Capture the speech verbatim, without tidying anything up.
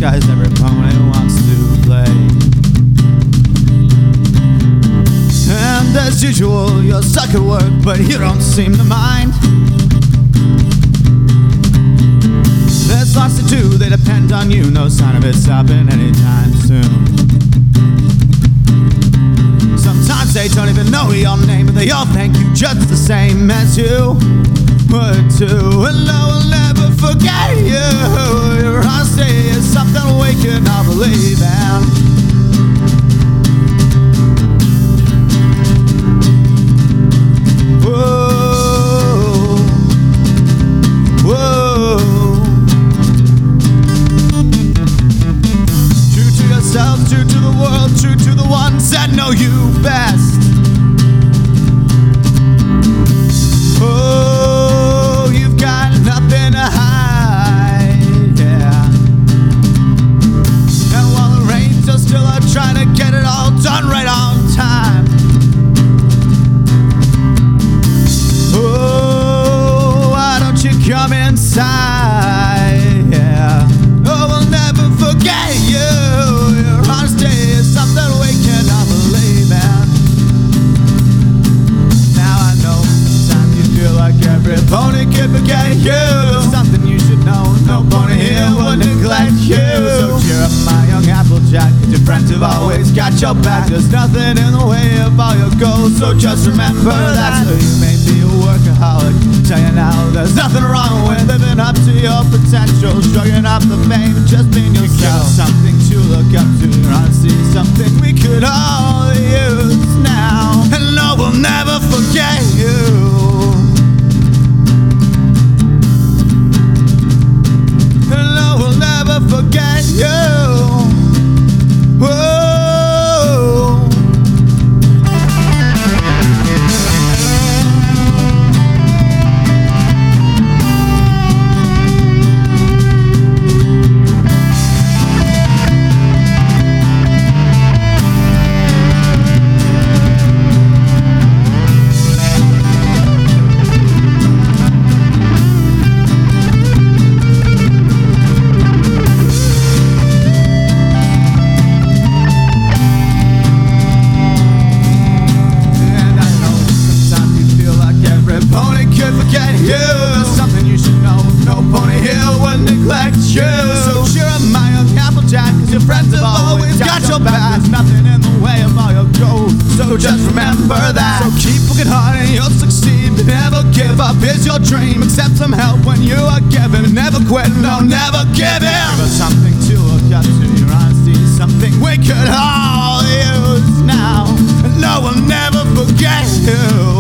disguise every opponent wants to play. And as usual, you're stuck at work, but you don't seem to mind. There's lots to do, they depend on you. No sign of it stopping anytime soon. Sometimes they don't even know your name, and they all thank you just the same as you would too. And no one will never forget you. Your honesty is something we can all believe in. True to the world, true to the ones that know you best. Oh, you've got nothing to hide, yeah. And while the rains are still out trying to get it all done right on time. Oh, why don't you come inside, yeah. Oh, we'll never forget you. Honesty is something we cannot believe in. Now I know sometimes you feel like every pony could forget you. Something you should know, no pony here will neglect you. So cheer up my young Applejack, 'cause your friends have always got your back. There's nothing in the way of all your goals, so just remember that. So you may be a workaholic, tell you now there's nothing wrong with living up to your potential. Shrugging up the fame, just being yourself. Something to look up to, your honesty, something we could all use now. And no, we'll never forget you. And no, we'll never forget you. Whoa. Forget you. There's something you should know, no pony here will neglect you. So cheer up my young Applejack, 'cause your friends have always got your back. There's nothing in the way of all your goals, so just remember that. So keep working hard and you'll succeed. Never give up, here's your dream. Accept some help when you are given. Never quit, no, never give in. Give us something to look up to, your honesty is something we could all use now. And no, we'll never forget you.